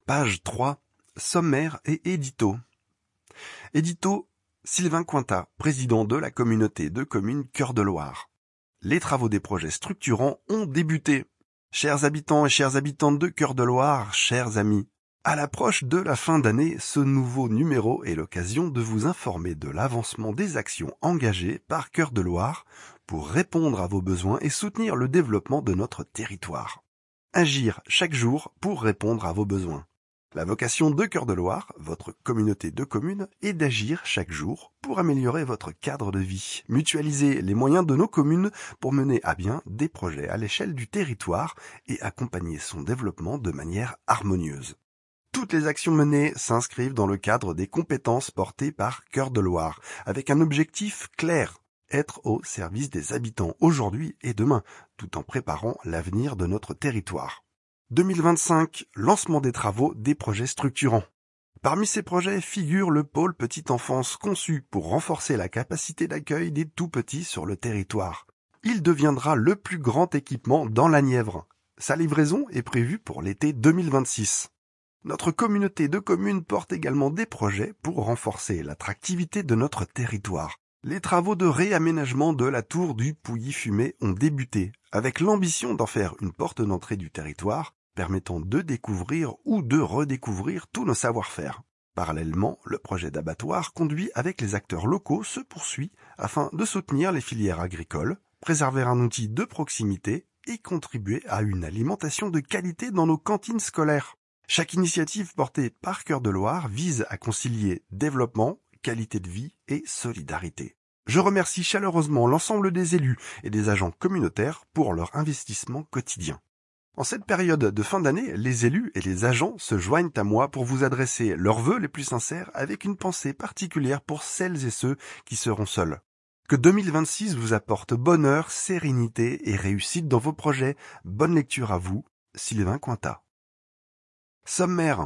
Page 3. Sommaire et édito. Édito, Sylvain Cointat, président de la communauté de communes Cœur de Loire. Les travaux des projets structurants ont débuté. Chers habitants et chères habitantes de Cœur de Loire, chers amis, à l'approche de la fin d'année, ce nouveau numéro est l'occasion de vous informer de l'avancement des actions engagées par Cœur de Loire pour répondre à vos besoins et soutenir le développement de notre territoire. Agir chaque jour pour répondre à vos besoins. La vocation de Cœur de Loire, votre communauté de communes, est d'agir chaque jour pour améliorer votre cadre de vie, mutualiser les moyens de nos communes pour mener à bien des projets à l'échelle du territoire et accompagner son développement de manière harmonieuse. Toutes les actions menées s'inscrivent dans le cadre des compétences portées par Cœur de Loire, avec un objectif clair, être au service des habitants aujourd'hui et demain, tout en préparant l'avenir de notre territoire. 2025, lancement des travaux des projets structurants. Parmi ces projets figure le pôle petite enfance conçu pour renforcer la capacité d'accueil des tout-petits sur le territoire. Il deviendra le plus grand équipement dans la Nièvre. Sa livraison est prévue pour l'été 2026. Notre communauté de communes porte également des projets pour renforcer l'attractivité de notre territoire. Les travaux de réaménagement de la tour du Pouilly-Fumé ont débuté, avec l'ambition d'en faire une porte d'entrée du territoire, permettant de découvrir ou de redécouvrir tous nos savoir-faire. Parallèlement, le projet d'abattoir conduit avec les acteurs locaux se poursuit afin de soutenir les filières agricoles, préserver un outil de proximité et contribuer à une alimentation de qualité dans nos cantines scolaires. Chaque initiative portée par Cœur de Loire vise à concilier développement, qualité de vie et solidarité. Je remercie chaleureusement l'ensemble des élus et des agents communautaires pour leur investissement quotidien. En cette période de fin d'année, les élus et les agents se joignent à moi pour vous adresser leurs vœux les plus sincères avec une pensée particulière pour celles et ceux qui seront seuls. Que 2026 vous apporte bonheur, sérénité et réussite dans vos projets. Bonne lecture à vous, Sylvain Cointat. Sommaire.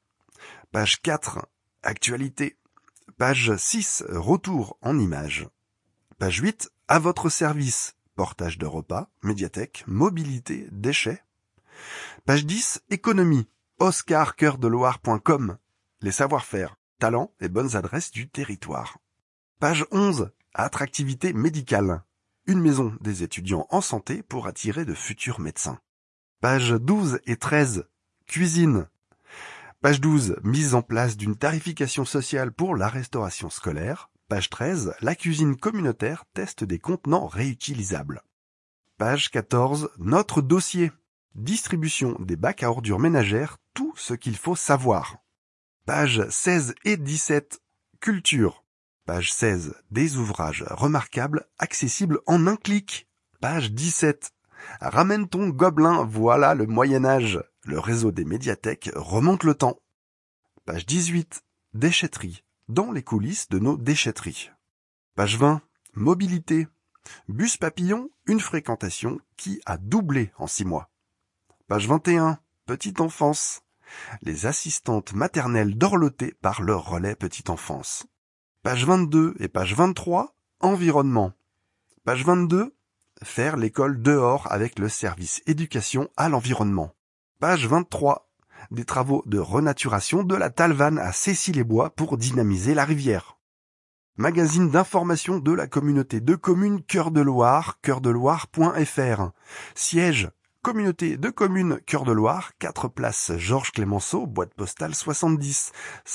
Page 4. Actualité. Page 6. Retour en images. Page 8. À votre service. Portage de repas, médiathèque, mobilité, déchets. Page 10. Économie. oscarcoeurdeloire.com. Les savoir-faire, talents et bonnes adresses du territoire. Page 11. Attractivité médicale. Une maison des étudiants en santé pour attirer de futurs médecins. Page 12 et 13. Cuisine. Page 12. Mise en place d'une tarification sociale pour la restauration scolaire. Page 13. La cuisine communautaire teste des contenants réutilisables. Page 14. Notre dossier. Distribution des bacs à ordures ménagères, tout ce qu'il faut savoir. Page 16 et 17. Culture. Page 16. Des ouvrages remarquables, accessibles en un clic. Page 17. Ramène ton gobelin, voilà le Moyen-Âge. Le réseau des médiathèques remonte le temps. Page 18. Déchetterie. Dans les coulisses de nos déchetteries. Page 20. Mobilité. Bus papillon, une fréquentation qui a doublé en 6 mois. Page 21. Petite enfance. Les assistantes maternelles dorlotées par leur relais petite enfance. Page 22 et page 23. Environnement. Page 22. Faire l'école dehors avec le service éducation à l'environnement. Page 23. Des travaux de renaturation de la Talvanne à Cécy-les-Bois pour dynamiser la rivière. Magazine d'information de la communauté de communes Cœur de Loire, coeurdeloire.fr. Siège, communauté de communes Cœur de Loire, 4 places Georges Clémenceau, boîte postale 70,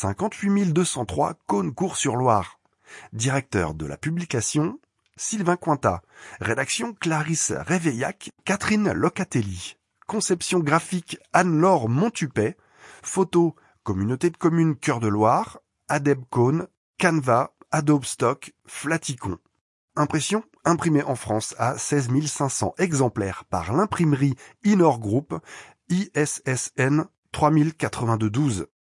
58 203 Caunes-Cours-sur-Loire. Directeur de la publication, Sylvain Cointat. Rédaction Clarisse Réveillac, Catherine Locatelli. Conception graphique Anne-Laure Montupet. Photo communauté de communes Cœur de Loire, Adeb Cône, Canva, Adobe Stock, Flaticon. Impression imprimée en France à 16 500 exemplaires par l'imprimerie Inor Group, ISSN 308212.